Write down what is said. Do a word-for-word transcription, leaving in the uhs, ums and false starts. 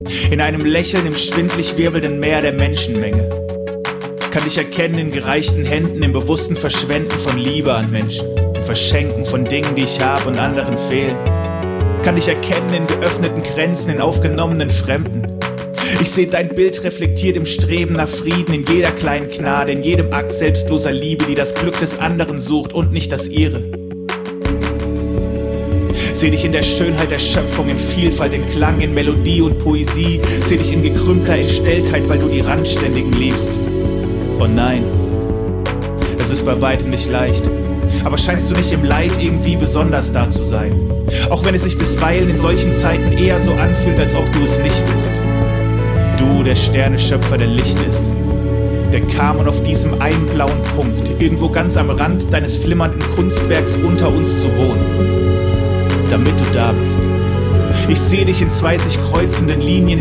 In einem Lächeln im schwindlig wirbelnden Meer der Menschenmenge. Kann dich erkennen in gereichten Händen, im bewussten Verschwenden von Liebe an Menschen, im Verschenken von Dingen, die ich habe und anderen fehlen. Kann dich erkennen in geöffneten Grenzen, in aufgenommenen Fremden. Ich sehe dein Bild reflektiert im Streben nach Frieden, in jeder kleinen Gnade, in jedem Akt selbstloser Liebe, die das Glück des anderen sucht und nicht das ihre. Seh dich in der Schönheit der Schöpfung, in Vielfalt, in Klang, in Melodie und Poesie. Seh dich in gekrümmter Entstelltheit, weil du die Randständigen liebst. Oh nein, es ist bei weitem nicht leicht. Aber scheinst du nicht im Leid irgendwie besonders da zu sein? Auch wenn es sich bisweilen in solchen Zeiten eher so anfühlt, als ob du es nicht bist. Du, der Sterneschöpfer, der Licht ist, der kam, um auf diesem einen blauen Punkt, irgendwo ganz am Rand deines flimmernden Kunstwerks unter uns zu wohnen. Damit du da bist. Ich sehe dich in zwei sich kreuzenden Linien